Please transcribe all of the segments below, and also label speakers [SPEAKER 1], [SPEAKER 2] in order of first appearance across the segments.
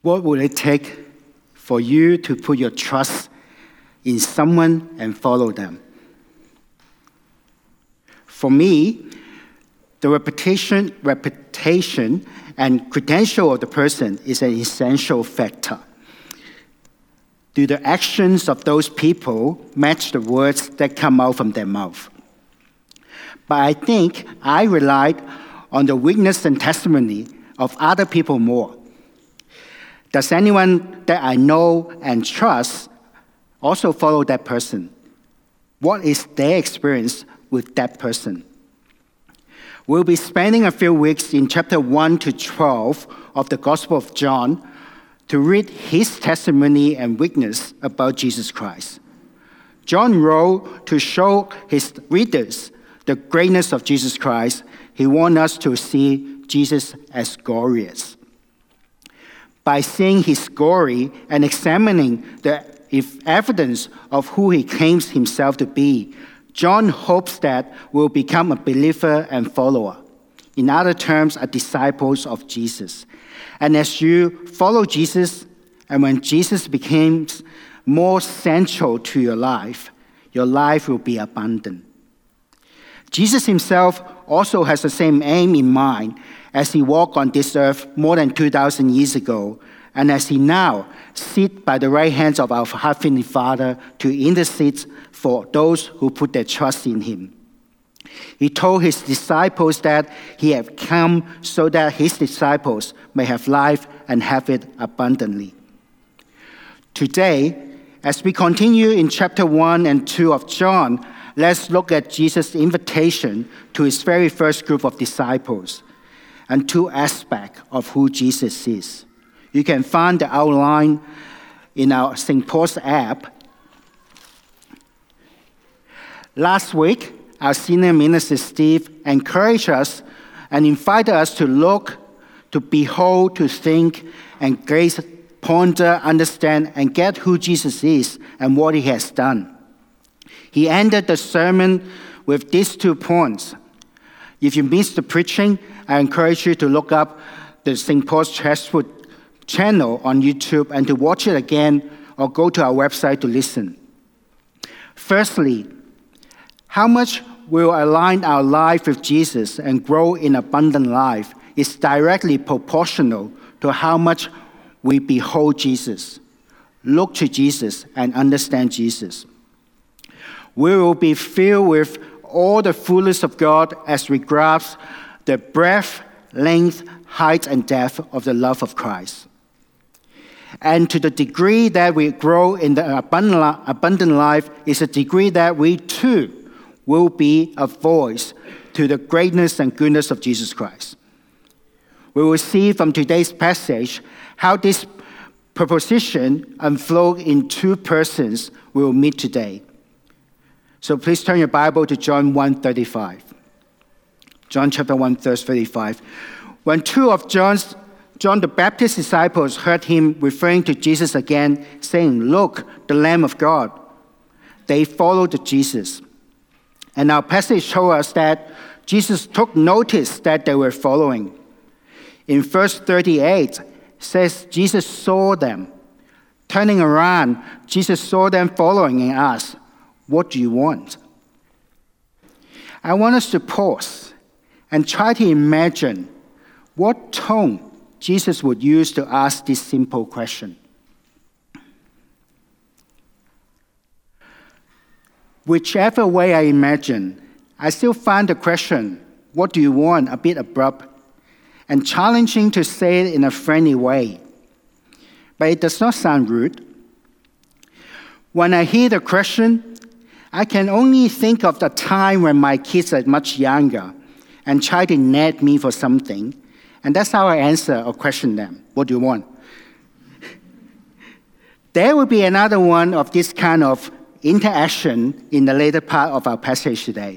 [SPEAKER 1] What will it take for you to put your trust in someone and follow them? For me, the reputation and credential of the person is an essential factor. Do the actions of those people match the words that come out from their mouth? But I think I relied on the witness and testimony of other people more. Does anyone that I know and trust also follow that person? What is their experience with that person? We'll be spending a few weeks in chapter 1 to 12 of the Gospel of John to read his testimony and witness about Jesus Christ. John wrote to show his readers the greatness of Jesus Christ. He wants us to see Jesus as glorious. By seeing his glory and examining the evidence of who he claims himself to be, John hopes that we'll become a believer and follower. In other terms, a disciples of Jesus. And as you follow Jesus, and when Jesus becomes more central to your life will be abundant. Jesus himself also has the same aim in mind as he walked on this earth more than 2,000 years ago, and as he now sits by the right hand of our Heavenly Father to intercede for those who put their trust in him. He told his disciples that he had come so that his disciples may have life and have it abundantly. Today, as we continue in chapter 1 and 2 of John, let's look at Jesus' invitation to his very first group of disciples and two aspects of who Jesus is. You can find the outline in our St. Paul's app. Last week, our senior minister, Steve, encouraged us and invited us to look, to behold, to think, and grace, ponder, understand, and get who Jesus is and what he has done. He ended the sermon with these 2 points. If you missed the preaching, I encourage you to look up the St. Paul's Chatswood channel on YouTube and to watch it again or go to our website to listen. Firstly, how much we'll align our life with Jesus and grow in abundant life is directly proportional to how much we behold Jesus, look to Jesus, and understand Jesus. We will be filled with all the fullness of God as we grasp the breadth, length, height, and depth of the love of Christ. And to the degree that we grow in the abundant life is a degree that we too will be a voice to the greatness and goodness of Jesus Christ. We will see from today's passage how this proposition unfolds in 2 persons we will meet today. So please turn your Bible to John 1:35. John chapter 1, verse 35. When 2 of John the Baptist's disciples heard him referring to Jesus again, saying, "Look, the Lamb of God," they followed Jesus. And our passage shows us that Jesus took notice that they were following. In verse 38, says Jesus saw them. Turning around, Jesus saw them following and asked, "What do you want?" I want us to pause and try to imagine what tone Jesus would use to ask this simple question. Whichever way I imagine, I still find the question, "What do you want?" a bit abrupt and challenging to say it in a friendly way. But it does not sound rude. When I hear the question, I can only think of the time when my kids are much younger and try to nag me for something, and that's how I answer or question them. "What do you want?" There will be another one of this kind of interaction in the later part of our passage today.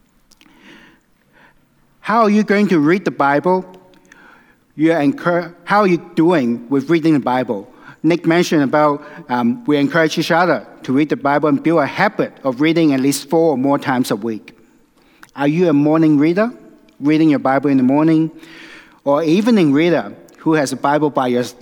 [SPEAKER 1] How are you going to read the Bible? How are you doing with reading the Bible? Nick mentioned about we encourage each other to read the Bible and build a habit of reading at least 4 or more times a week. Are you a morning reader, reading your Bible in the morning, or evening reader who has a Bible by your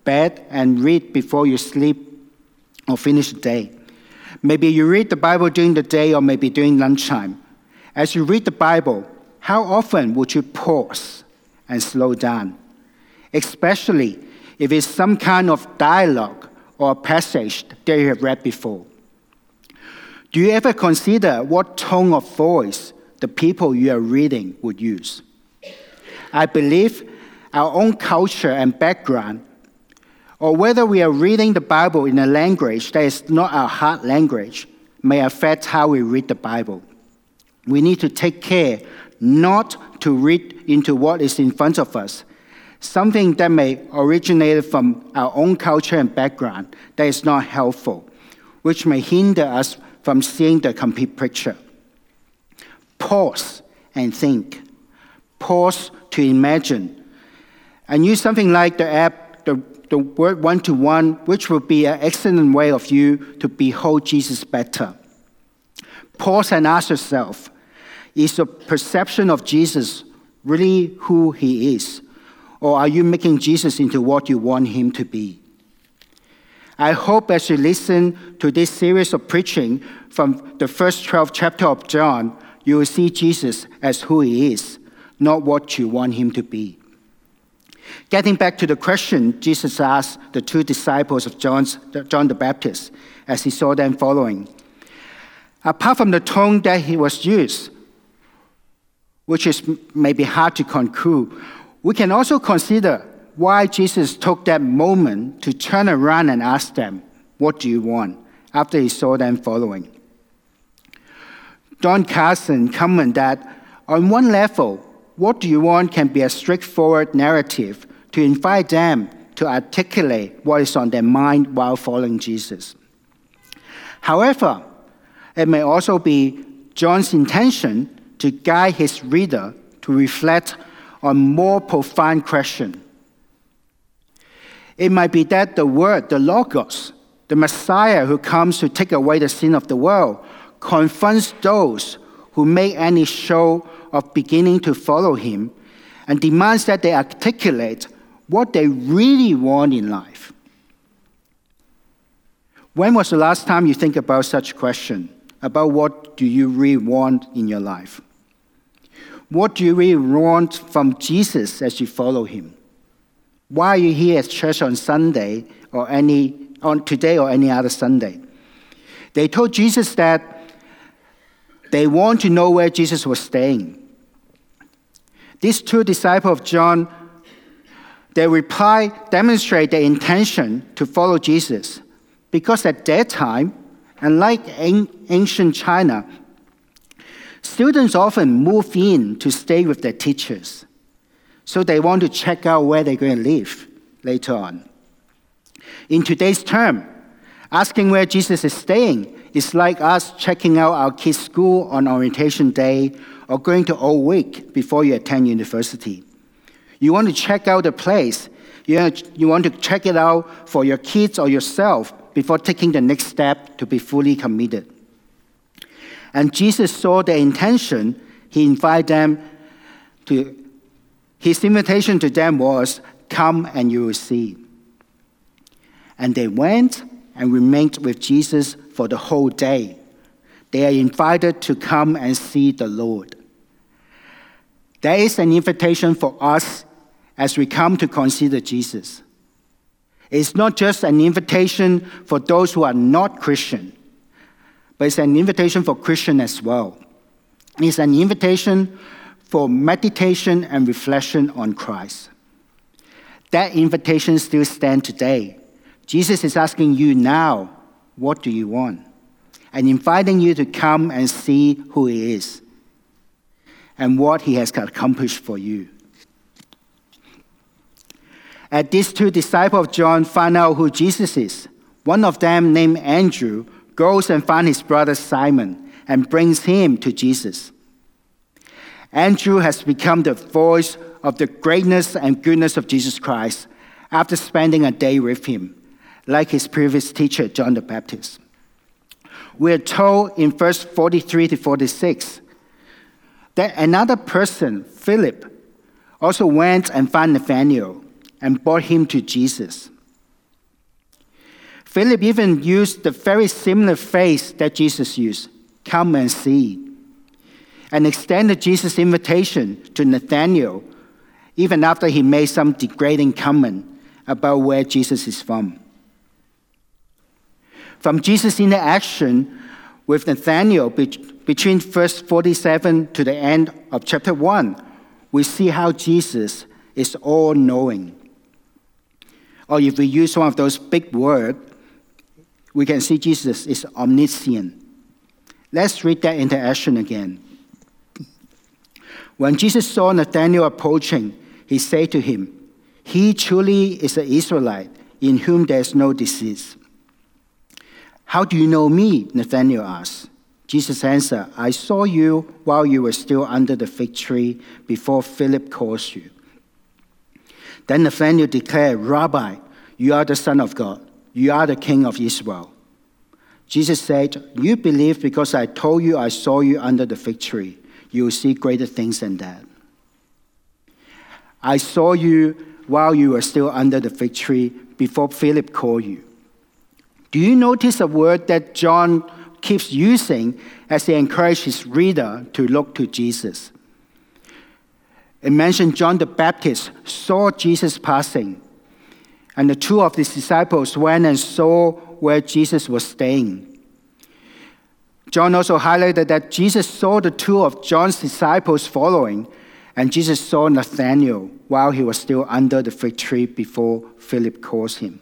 [SPEAKER 1] bed and read before you sleep or finish the day. Maybe you read the Bible during the day or maybe during lunchtime. As you read the Bible, how often would you pause and slow down? Especially if it's some kind of dialogue or passage that you have read before. Do you ever consider what tone of voice the people you are reading would use? I believe our own culture and background, or whether we are reading the Bible in a language that is not our heart language, may affect how we read the Bible. We need to take care not to read into what is in front of us, something that may originate from our own culture and background that is not helpful, which may hinder us from seeing the complete picture. Pause and think. Pause to imagine. And use something like the app, the word one-to-one, which will be an excellent way of you to behold Jesus better. Pause and ask yourself, is your perception of Jesus really who he is? Or are you making Jesus into what you want him to be? I hope as you listen to this series of preaching from the first 12 chapter of John, you will see Jesus as who he is, not what you want him to be. Getting back to the question Jesus asked the two disciples of John the Baptist as he saw them following. Apart from the tone that he was used, which is maybe hard to conclude, we can also consider why Jesus took that moment to turn around and ask them, "What do you want?" after he saw them following. Don Carson commented that on one level, "What do you want?" can be a straightforward narrative to invite them to articulate what is on their mind while following Jesus. However, it may also be John's intention to guide his reader to reflect on more profound question. It might be that the Word, the Logos, the Messiah who comes to take away the sin of the world, confronts those who make any show of beginning to follow him and demands that they articulate what they really want in life. When was the last time you think about such a question, about what do you really want in your life? What do you really want from Jesus as you follow him? Why are you here at church on Sunday or on today or any other Sunday? They told Jesus that they want to know where Jesus was staying. These two disciples of John, their reply demonstrate their intention to follow Jesus because at that time, unlike ancient China, students often move in to stay with their teachers. So they want to check out where they're going to live later on. In today's term, asking where Jesus is staying is like us checking out our kids' school on orientation day or going to Old Week before you attend university. You want to check out the place. You want to check it out for your kids or yourself before taking the next step to be fully committed. And Jesus saw their intention. His invitation to them was, "Come and you will see." And they went and remained with Jesus for the whole day. They are invited to come and see the Lord. There is an invitation for us as we come to consider Jesus. It's not just an invitation for those who are not Christian, but it's an invitation for Christians as well. It's an invitation for meditation and reflection on Christ. That invitation still stands today. Jesus is asking you now, what do you want? And inviting you to come and see who he is and what he has accomplished for you. As these two disciples of John find out who Jesus is, one of them, named Andrew, goes and finds his brother Simon and brings him to Jesus. Andrew has become the voice of the greatness and goodness of Jesus Christ after spending a day with him, like his previous teacher, John the Baptist. We are told in verse 43 to 46 that another person, Philip, also went and found Nathanael and brought him to Jesus. Philip even used the very similar phrase that Jesus used, "Come and see," and extended Jesus' invitation to Nathanael, even after he made some degrading comment about where Jesus is from. From Jesus' interaction with Nathanael between verse 47 to the end of chapter 1, we see how Jesus is all-knowing. Or if we use one of those big words, we can see Jesus is omniscient. Let's read that interaction again. When Jesus saw Nathanael approaching, he said to him, "He truly is an Israelite in whom there is no deceit." "How do you know me?" Nathanael asked. Jesus answered, "I saw you while you were still under the fig tree before Philip calls you." Then Nathanael declared, "Rabbi, you are the Son of God. You are the King of Israel." Jesus said, "You believe because I told you I saw you under the fig tree. You will see greater things than that." I saw you while you were still under the fig tree before Philip called you. Do you notice a word that John keeps using as he encourages his reader to look to Jesus? It mentioned John the Baptist saw Jesus passing, and the two of his disciples went and saw where Jesus was staying. John also highlighted that Jesus saw the two of John's disciples following, and Jesus saw Nathanael while he was still under the fig tree before Philip calls him.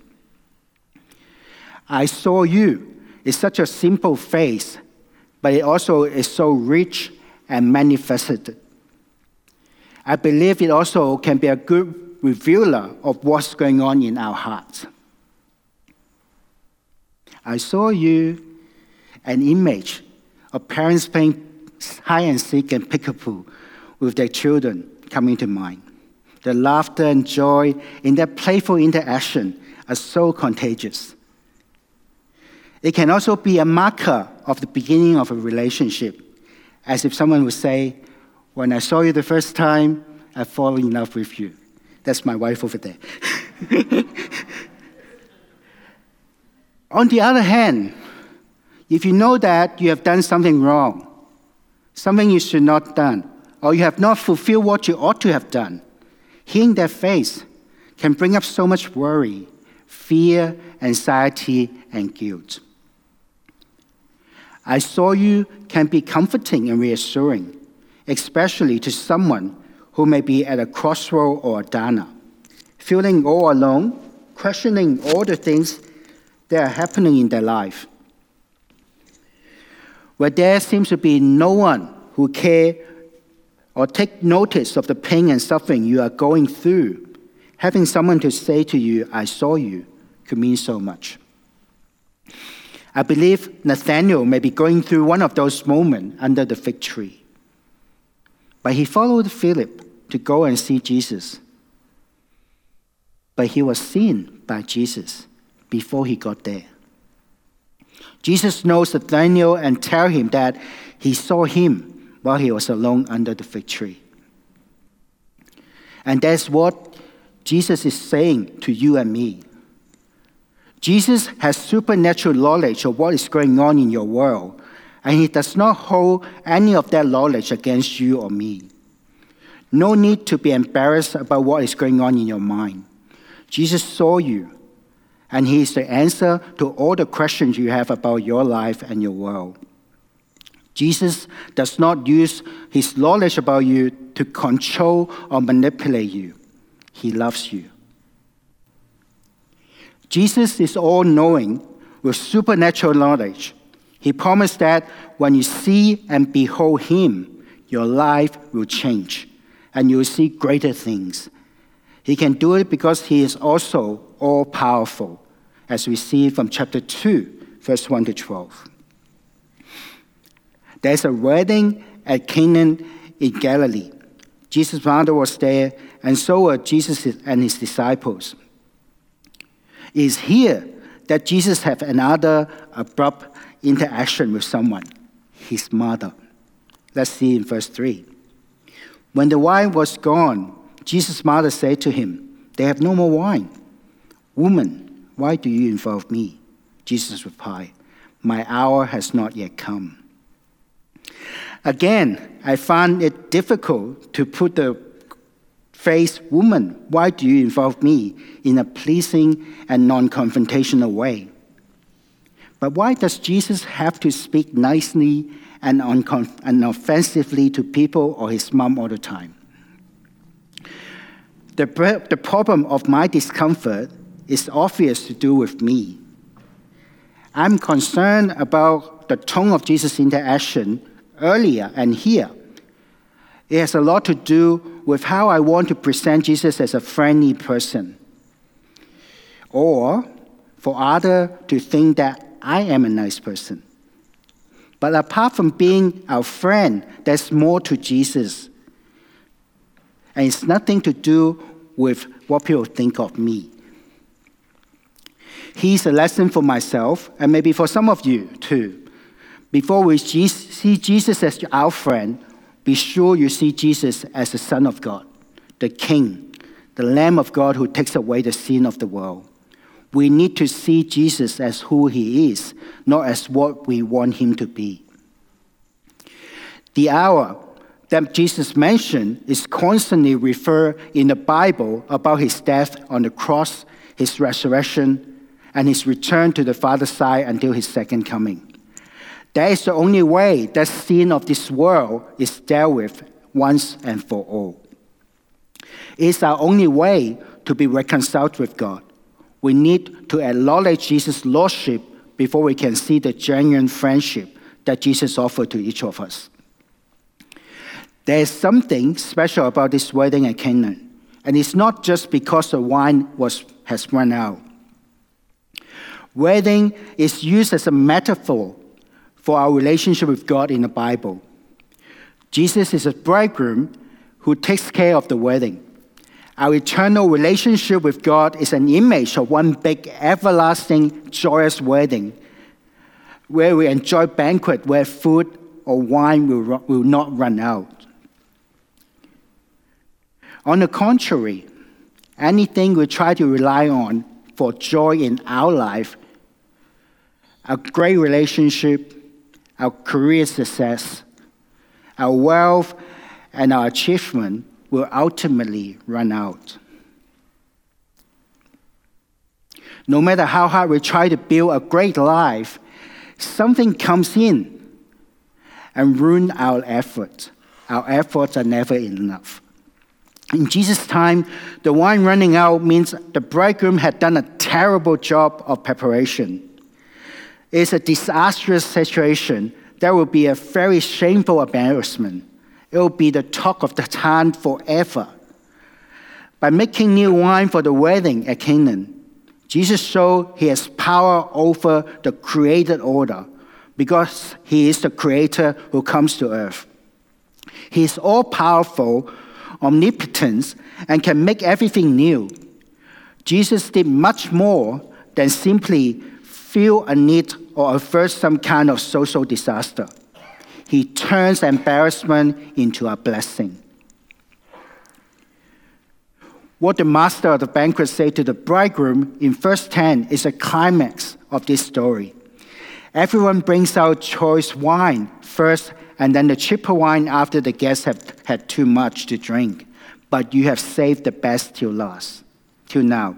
[SPEAKER 1] "I saw you" is such a simple phrase, but it also is so rich and manifested. I believe it also can be a good revealer of what's going on in our hearts. I saw you, an image of parents playing hide and seek and peekaboo with their children coming to mind. The laughter and joy in that playful interaction are so contagious. It can also be a marker of the beginning of a relationship, as if someone would say, "When I saw you the first time, I fall in love with you." That's my wife over there. On the other hand, if you know that you have done something wrong, something you should not have done, or you have not fulfilled what you ought to have done, hearing that phrase can bring up so much worry, fear, anxiety, and guilt. "I saw you" can be comforting and reassuring, especially to someone who may be at a crossroad or a downer, feeling all alone, questioning all the things that are happening in their life. Where there seems to be no one who cares or take notice of the pain and suffering you are going through, having someone to say to you, "I saw you," could mean so much. I believe Nathanael may be going through one of those moments under the fig tree. But he followed Philip to go and see Jesus. But he was seen by Jesus before he got there. Jesus knows Nathanael and tells him that he saw him while he was alone under the fig tree. And that's what Jesus is saying to you and me. Jesus has supernatural knowledge of what is going on in your world, and he does not hold any of that knowledge against you or me. No need to be embarrassed about what is going on in your mind. Jesus saw you, and he is the answer to all the questions you have about your life and your world. Jesus does not use his knowledge about you to control or manipulate you. He loves you. Jesus is all-knowing with supernatural knowledge. He promised that when you see and behold him, your life will change, and you will see greater things. He can do it because he is also all-powerful, as we see from chapter 2, verse 1 to 12. There's a wedding at Cana in Galilee. Jesus' mother was there, and so were Jesus and his disciples. It is here that Jesus had another abrupt interaction with someone, his mother. Let's see in verse 3. When the wine was gone, Jesus' mother said to him, "They have no more wine." "Woman, why do you involve me? Jesus replied, "My hour has not yet come." Again, I found it difficult to put the phrase, "Woman, why do you involve me?" in a pleasing and non-confrontational way. But why does Jesus have to speak nicely and unoffensively to people or his mom all the time? The problem of my discomfort is obvious to do with me. I'm concerned about the tone of Jesus' interaction earlier and here. It has a lot to do with how I want to present Jesus as a friendly person, or for others to think that I am a nice person. But apart from being our friend, there's more to Jesus. And it's nothing to do with what people think of me. He's a lesson for myself, and maybe for some of you too. Before we see Jesus as our friend, be sure you see Jesus as the Son of God, the King, the Lamb of God who takes away the sin of the world. We need to see Jesus as who he is, not as what we want him to be. The hour that Jesus mentioned is constantly referred in the Bible about his death on the cross, his resurrection, and his return to the Father's side until his second coming. That is the only way that sin of this world is dealt with once and for all. It is our only way to be reconciled with God. We need to acknowledge Jesus' lordship before we can see the genuine friendship that Jesus offered to each of us. There is something special about this wedding at Cana, and it's not just because the wine has run out. Wedding is used as a metaphor for our relationship with God in the Bible. Jesus is a bridegroom who takes care of the wedding. Our eternal relationship with God is an image of one big, everlasting, joyous wedding where we enjoy banquet where food or wine will not run out. On the contrary, anything we try to rely on for joy in our life, our great relationship, our career success, our wealth, and our achievement will ultimately run out. No matter how hard we try to build a great life, something comes in and ruins our efforts. Our efforts are never enough. In Jesus' time, the wine running out means the bridegroom had done a terrible job of preparation. It's a disastrous situation. There will be a very shameful embarrassment. It will be the talk of the town forever. By making new wine for the wedding at Canaan, Jesus showed he has power over the created order because he is the creator who comes to earth. He is all-powerful, omnipotent, and can make everything new. Jesus did much more than simply feel a need or avert some kind of social disaster. He turns embarrassment into a blessing. What the master of the banquet said to the bridegroom in verse 10 is a climax of this story. Everyone brings out choice wine first and then the cheaper wine after the guests have had too much to drink. But you have saved the best till now.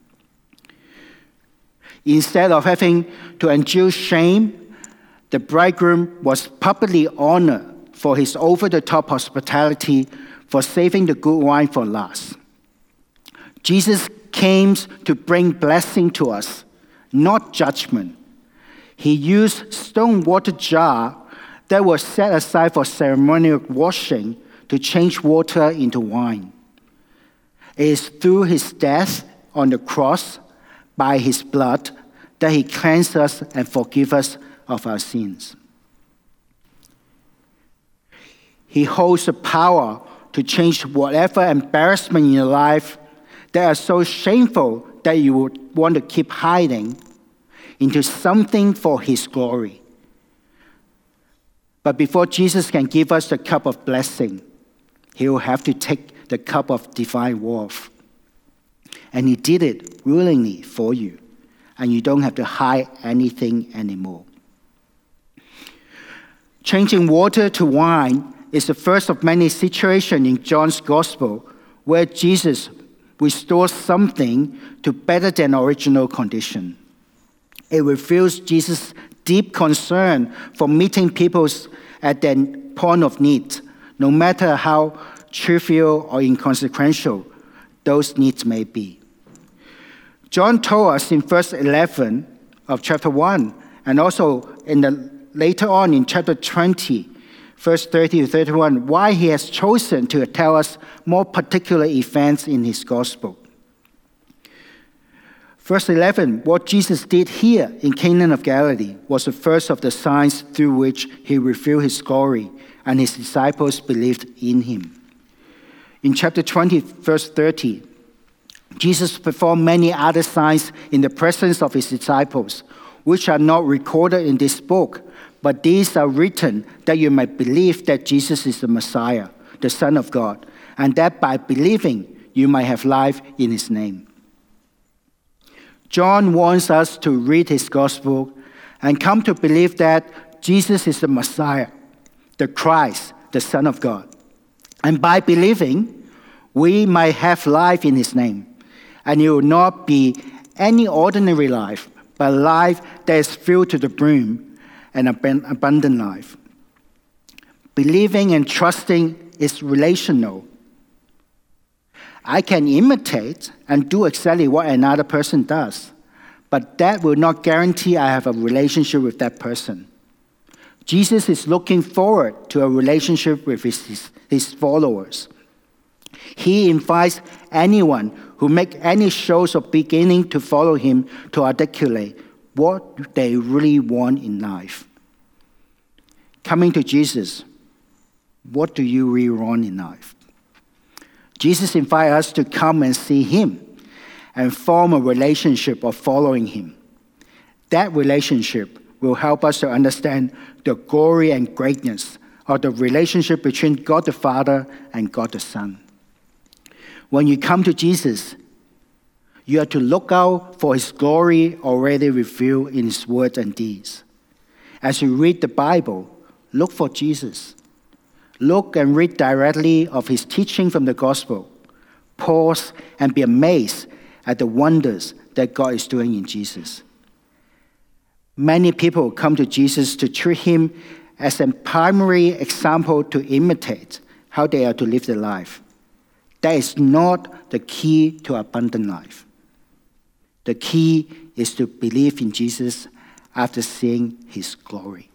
[SPEAKER 1] Instead of having to endure shame, the bridegroom was publicly honored for his over-the-top hospitality, for saving the good wine for last. Jesus came to bring blessing to us, not judgment. He used stone water jar that was set aside for ceremonial washing to change water into wine. It is through his death on the cross, by his blood, that he cleansed us and forgives us of our sins. He holds the power to change whatever embarrassment in your life that are so shameful that you would want to keep hiding into something for his glory. But before Jesus can give us the cup of blessing, he will have to take the cup of divine wrath. And he did it willingly for you. and you don't have to hide anything anymore. Changing water to wine is the first of many situations in John's Gospel where Jesus restores something to better than original condition. It reveals Jesus' deep concern for meeting people at their point of need, no matter how trivial or inconsequential those needs may be. John told us in verse 11 of chapter 1, and also later on in chapter 20, verse 30 to 31, why he has chosen to tell us more particular events in his gospel. Verse 11, what Jesus did here in Cana of Galilee was the first of the signs through which he revealed his glory, and his disciples believed in him. In chapter 20, verse 30, Jesus performed many other signs in the presence of his disciples, which are not recorded in this book, but these are written that you might believe that Jesus is the Messiah, the Son of God, and that by believing you might have life in his name. John wants us to read his gospel and come to believe that Jesus is the Messiah, the Christ, the Son of God. And by believing, we might have life in his name. And it will not be any ordinary life, but life that is filled to the brim, an abundant life. Believing and trusting is relational. I can imitate and do exactly what another person does, but that will not guarantee I have a relationship with that person. Jesus is looking forward to a relationship with his followers. He invites anyone who make any shows of beginning to follow him to articulate what they really want in life. Coming to Jesus, what do you really want in life? Jesus invites us to come and see him and form a relationship of following him. That relationship will help us to understand the glory and greatness of the relationship between God the Father and God the Son. When you come to Jesus, you are to look out for his glory already revealed in his words and deeds. As you read the Bible, look for Jesus. Look and read directly of his teaching from the gospel. Pause and be amazed at the wonders that God is doing in Jesus. Many people come to Jesus to treat him as a primary example to imitate how they are to live their life. That is not the key to abundant life. The key is to believe in Jesus after seeing his glory.